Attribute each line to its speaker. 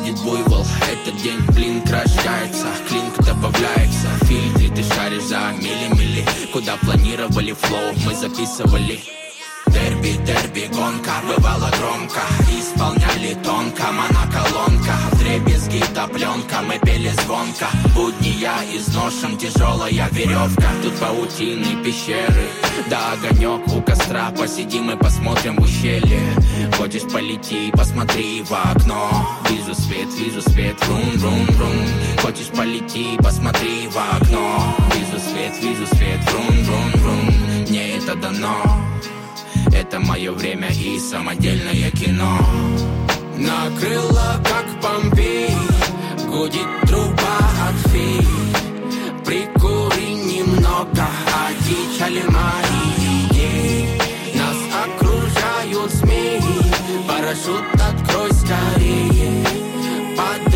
Speaker 1: видит буйвол. Этот день блинк рождается, клинк добавляется. В фильтре ты шаришь за мили-мили. Куда планировали флоу, мы записывали. Дерби, гонка, бывало громко. Исполняли тонко, моноколонка. Вдребезги да пленка, мы пели звонко. Будни я изношен, тяжелая веревка. Тут паутины, пещеры, да огонек у костра. Посидим и посмотрим в ущелье. Хочешь полети, посмотри в окно. Вижу свет, врум-врум-врум. Хочешь полети, посмотри в окно. Вижу свет, врум-врум-врум. Мне это дано. Это мое время и самодельное кино. Накрыло, как Помпей, гудит труба от фей. Прикури немного, одичали мои идеи. Нас окружают змеи, парашют открой скорее. Под